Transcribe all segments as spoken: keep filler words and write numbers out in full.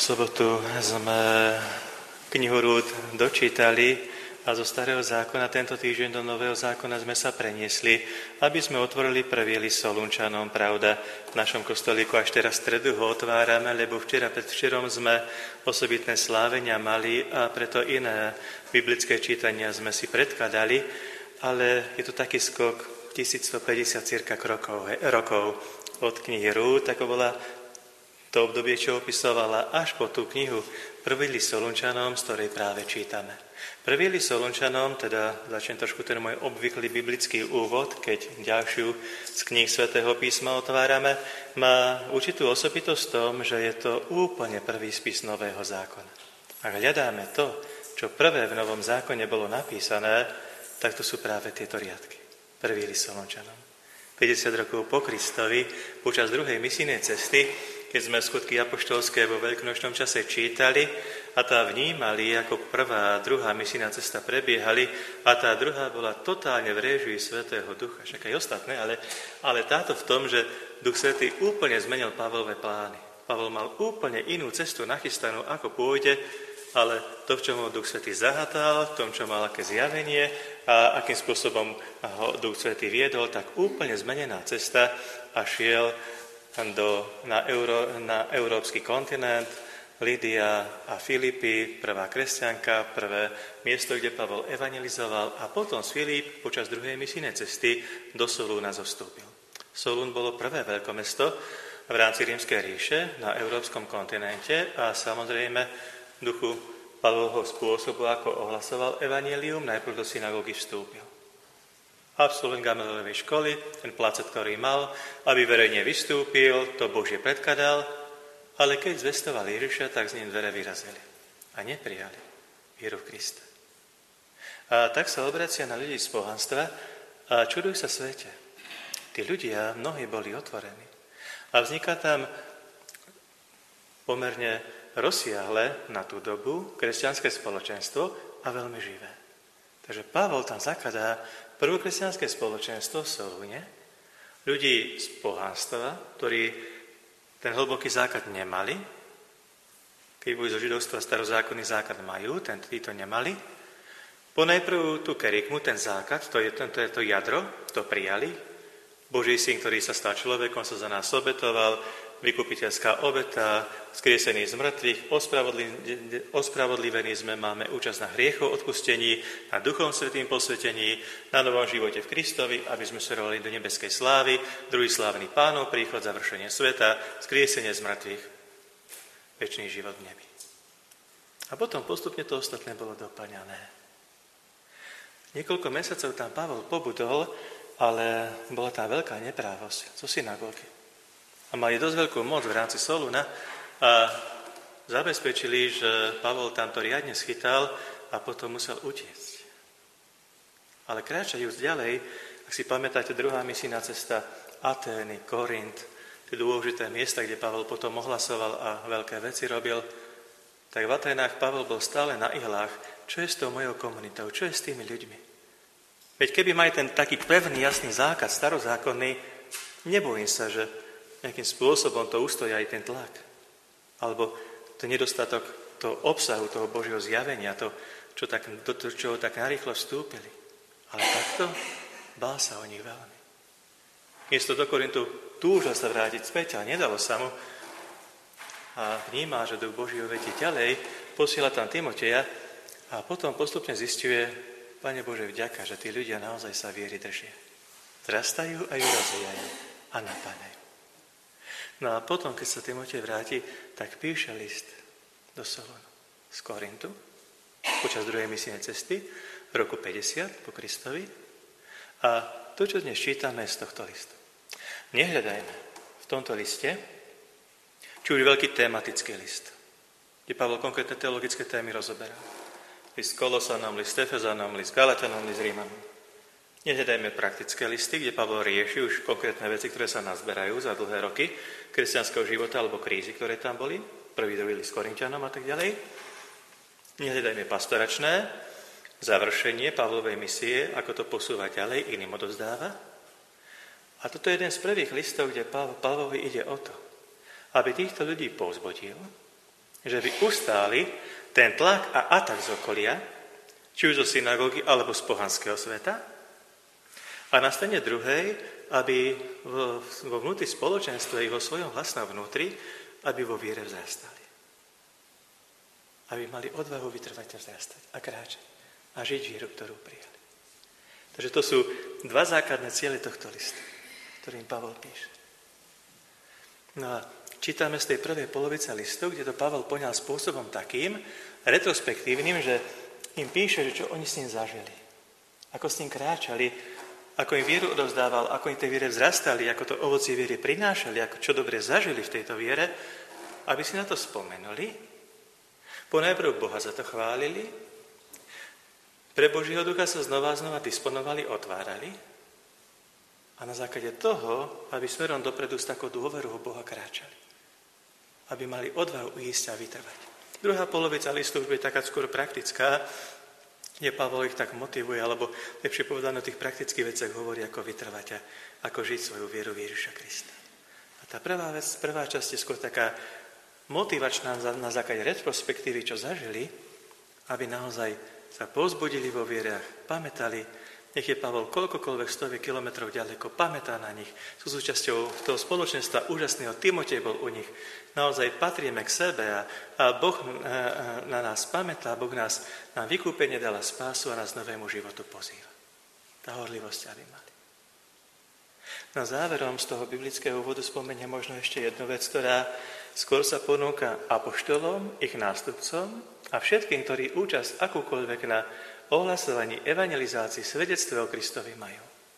sobotu sme knihu Rút dočítali a zo Starého zákona tento týždeň do Nového zákona sme sa preniesli, aby sme otvorili prvý list Solunčanom. Pravda, v našom kostolíku až teraz stredu ho otvárame, lebo včera predvčerom sme osobitné slávenia mali a preto iné biblické čítania sme si predkladali, ale je to taký skok tisícstopäťdesiat cirka rokov, rokov od knihy Rút, ako bola to obdobie, čo opisovala, až po tú knihu Prvý list Solunčanom, z ktorej práve čítame. Prvý list Solunčanom, teda začnem trošku ten môj obvyklý biblický úvod, keď ďalšiu z kníh Svätého písma otvárame, má určitú osobitosť v tom, že je to úplne prvý spis Nového zákona. Ak hľadáme to, čo prvé v Novom zákone bolo napísané, tak to sú práve tieto riadky. Prvý list Solunčanom. päťdesiat rokov po Kristovi, počas druhej misijnej cesty, keď sme skutky apoštolské vo veľkonočnom čase čítali a tá vnímali, ako prvá a druhá misijná cesta prebiehali a tá druhá bola totálne v réžii Svätého Ducha, však aj ostatné, ale, ale táto v tom, že Duch Svätý úplne zmenil Pavlové plány. Pavol mal úplne inú cestu nachystanú, ako pôjde, ale to, v čom ho Duch Svätý zahatal, v tom, čo mal aké zjavenie a akým spôsobom ho Duch Svätý viedol, tak úplne zmenená cesta a šiel do, na, Euró, na európsky kontinent, Lydia a Filipy, prvá kresťanka, prvé miesto, kde Pavol evangelizoval a potom z Filip počas druhej misijnej cesty do Solúna zostúpil. Solún bolo prvé veľkomesto v rámci Rímskej ríše na európskom kontinente a samozrejme v duchu Pavlovho spôsobu, ako ohlasoval evanjelium, najprv do synagógy vstúpil. Absolvent Gamalielevej školy, ten placet, ktorý mal, aby verejne vystúpil, to Božie predkladal, ale keď zvestoval Ježiša, tak z ním dvere vyrazili a neprijali vieru v Krista. A tak sa obracia na ľudí z pohanstva a čudujú sa svete. Tí ľudia, mnohí boli otvorení. A vzniká tam pomerne rozsiahle na tú dobu kresťanské spoločenstvo a veľmi živé. Takže Pavol tam zakladá prvokresťanské spoločenstvo v Solúne, ľudí z pohanstva, ktorí ten hlboký základ nemali. Keď boli zo židovstva starozákonný základ majú, ten títo nemali. Ponajprv tú kerygmu, ten základ, to je, to je to jadro, to prijali. Boží syn, ktorý sa stal človekom, sa za nás obetoval, vykupiteľská obeta, skriesený z mŕtvych, ospravodlivení sme, máme účasť na hriechoch odpustení, na Duchom Svätým posvetení, na novom živote v Kristovi, aby sme smerovali do nebeskej slávy, druhý slávny Pánov príchod, završenie sveta, skriesenie z mŕtvych, večný život v nebi. A potom postupne to ostatné bolo doplňané. Niekoľko mesiacov tam Pavol pobudol, ale bola tam veľká neprávosť zo synagógy. A mali dosť veľkú moc v rámci Solúna a zabezpečili, že Pavol tam to riadne schytal a potom musel utiecť. Ale kráčajúc ďalej, ak si pamätáte, druhá misijná cesta Atény, Korint, tie dôležité miesta, kde Pavol potom ohlasoval a veľké veci robil, tak v Aténách Pavol bol stále na ihlách. Čo je s tou mojou komunitou? Čo je s tými ľuďmi? Veď keby mali ten taký pevný, jasný zákaz starozákonný, nebojím sa, že nejakým spôsobom to ustojí aj ten tlak. Alebo ten nedostatok toho obsahu, toho Božieho zjavenia, to, čo tak, do čoho tak narýchlo vstúpili. Ale takto bál sa o nich veľmi. Miesto do Korintu túžil sa vrátiť späť, ale nedalo sa mu. A vníma, že Duch Boží ho vedie ďalej, posiela tam Timoteja a potom postupne zisťuje, Pane Bože, vďaka, že tí ľudia naozaj sa viery držia. Zrastajú a ju rozvíjajú a napádajú. No a potom, keď sa Timotej vráti, tak píše list do Solúnu z Korintu počas druhej misijnej cesty v roku päťdesiat po Kristovi. A to, čo dnes čítame, z tohto listu. Nehľadajme v tomto liste, či už veľký tematický list, kde Pavol konkrétne teologické témy rozoberá. List Kolosanom, list Efezanom, list Galatanom, list Rímanom. Nehľadajme praktické listy, kde Pavol rieši už konkrétne veci, ktoré sa nazberajú za dlhé roky kresťanského života alebo krízy, ktoré tam boli. Prvý, druhý list Korinťanom a tak ďalej. Nehľadajme pastoračné, završenie Pavlovej misie, ako to posúva ďalej, iným odovzdáva. A toto je jeden z prvých listov, kde Pavlovi ide o to, aby týchto ľudí povzbudil, že by ustáli ten tlak a atak z okolia, či už zo synagógy, alebo z pohanského sveta. A na strane druhej, aby vo, vo vnútri spoločenstva i vo svojom vlastnom vnútri, aby vo viere vzrastali. Aby mali odvahu vytrvať a vzrastať a kráčať a žiť vieru, ktorú prijali. Takže to sú dva základné ciele tohto listu, ktorým Pavol píše. No a čítame z tej prvej polovice listu, kde to Pavol poňal spôsobom takým, retrospektívnym, že im píše, že čo oni s ním zažili. Ako s ním kráčali, ako im vieru odovzdával, ako im tej viere vzrastali, ako to ovocie viery prinášali, ako čo dobre zažili v tejto viere, aby si na to spomenuli. Ponajprv Boha za to chválili, pre Božieho ducha sa znova a znova disponovali, otvárali a na základe toho, aby smerom dopredu s takou dôverou Boha kráčali. Aby mali odvahu ísť a vytrvať. Druhá polovica listu už bude taká skôr praktická, kde Pavol ich tak motivuje, alebo lepšie povedané o tých praktických veciach hovorí, ako vytrvať a ako žiť svoju vieru v Ježiša Krista. A tá prvá vec, prvá časť je skôr taká motivačná na základe retrospektívy, čo zažili, aby naozaj sa povzbudili vo vierach, pamätali, nech je Pavol koľkokoľvek stoviek kilometrov ďaleko, pamätá na nich, sú súčasťou toho spoločenstva úžasného, Timotej bol u nich, naozaj patríme k sebe a, a Boh na nás pamätá, Boh nás na vykúpenie dala spásu a nás novému životu pozýva. Tá horlivosť, aby mali. Na záverom z toho biblického úvodu spomeniem možno ešte jednu vec, ktorá skôr sa ponúka apoštolom, ich nástupcom a všetkým, ktorí účasť akúkoľvek na ohlasovaní, evangelizácii, svedectve o Kristovi majú.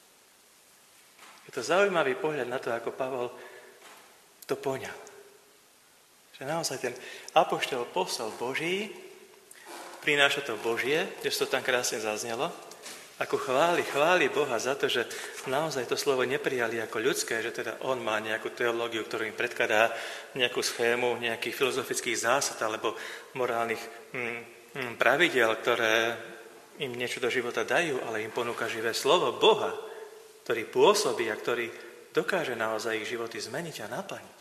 Je to zaujímavý pohľad na to, ako Pavol to poňal. Že naozaj ten apoštol posol Boží, prináša to Božie, že to tam krásne zaznelo, ako chváli, chváli Boha za to, že naozaj to slovo neprijali ako ľudské, že teda on má nejakú teológiu, ktorú im predkladá, nejakú schému, nejakých filozofických zásad alebo morálnych hm, hm, pravidiel, ktoré im niečo do života dajú, ale im ponúka živé slovo Boha, ktorý pôsobí a ktorý dokáže naozaj ich životy zmeniť a naplniť.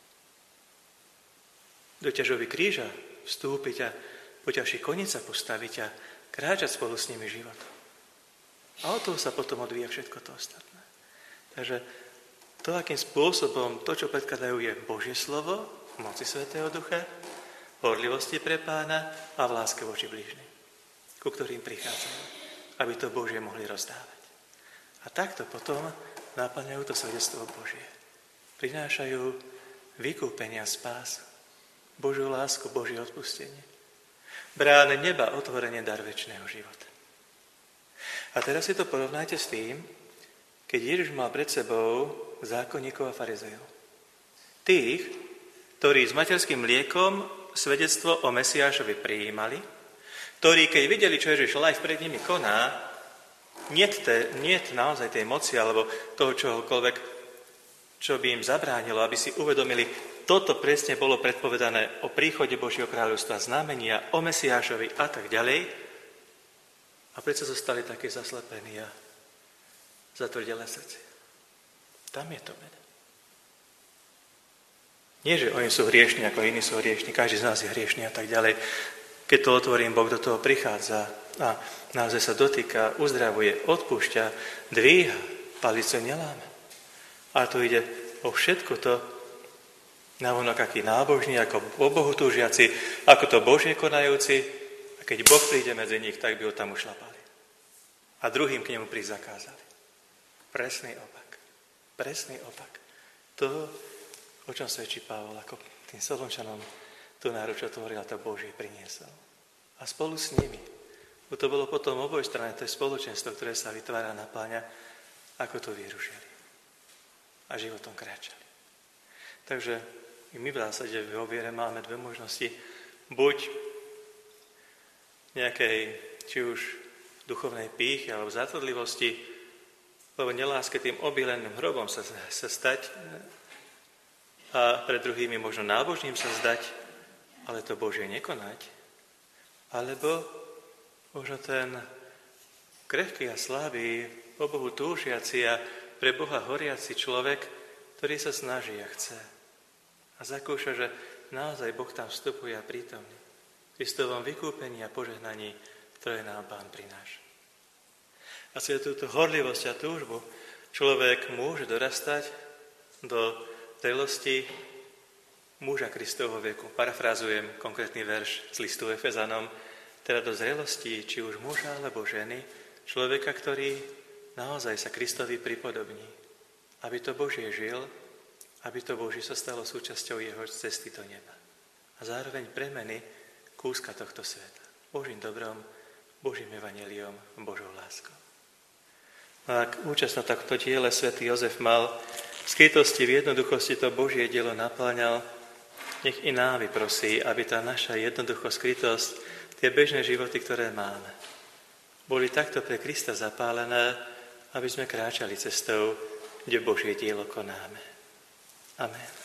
Do ťažoby kríža vstúpiť a po ťažších konica postaviť a kráčať spolu s nimi životom. A od toho sa potom odvíja všetko to ostatné. Takže to, akým spôsobom to, čo predkladajú, je Božie slovo, v moci Svätého Ducha, horlivosti pre Pána a v láske voči blížnym, ku ktorým prichádzajú, aby to Božie mohli rozdávať. A takto potom naplňajú to svedectvo Božie. Prinášajú vykúpenia, spásu, Božiu lásku, Božie odpustenie. Brány neba, otvorenie, dar večného života. A teraz si to porovnajte s tým, keď Ježiš mal pred sebou zákonníkov a farizejov. Tých, ktorí s materským mliekom svedectvo o Mesiášovi prijímali, ktorí, keď videli, čo Ježiš live pred nimi koná, niet, te, niet naozaj tej moci alebo toho čohokoľvek, čo by im zabránilo, aby si uvedomili, toto presne bolo predpovedané o príchode Božieho kráľovstva, znamenia o Mesiášovi a tak ďalej. A prečo zostali také zaslepení a zatvrdelé srdce? Tam je to veda. Nie, že oni sú hriešni, ako iní sú hriešni, každý z nás je hriešný a tak ďalej. Keď to otvorím, Boh do toho prichádza a naozaj sa dotýka, uzdravuje, odpúšťa, dvíha, palice neláme. Ale tu ide o všetko to, navonok aký nábožní, ako o Bohu túžiaci, ako to Božie konajúci. Keď Boh príde medzi nich, tak by ho tam ušlapali. A druhým k nemu prísť zakázali. Presný opak. Presný opak. To, o čom svedčí Pavol, ako tým Solončanom tú náruč otvoril a to Božie priniesol. A spolu s nimi. Bo to bolo potom oboj strany, to je spoločenstvo, ktoré sa vytvára a napláňa, ako to vieru žili. A životom kráčali. Takže my v zásade vo viere máme dve možnosti. Buď nejakej, či už duchovnej pýchy alebo zátvrdlivosti, lebo neláske tým obileným hrobom sa, sa stať a pred druhými možno nábožným sa zdať, ale to Božie nekonať. Alebo možno ten krehký a slabý, po Bohu túžiaci a pre Boha horiaci človek, ktorý sa snaží a chce. A zakúša, že naozaj Boh tam vstupuje a prítomný. V Kristovom vykúpení a požehnaní, ktoré nám Pán prináša. A cez túto horlivosť a túžbu človek môže dorastať do zrelosti muža Kristovho veku. Parafrázujem konkrétny verš z listu Efezanom, teda do zrelosti, či už muža alebo ženy, človeka, ktorý naozaj sa Kristovi pripodobní. Aby to Božie žil, aby to Božie sa stalo súčasťou jeho cesty do neba. A zároveň premeny kúska tohto sveta. Božím dobrom, Božím evanjeliom, Božou láskou. A ak účasť na takto diele svätý Jozef mal v skrytosti, v jednoduchosti to Božie dielo naplňal, nech i nám vyprosí, aby tá naša jednoducho skrytosť, tie bežné životy, ktoré máme, boli takto pre Krista zapálené, aby sme kráčali cestou, kde Božie dielo konáme. Amen.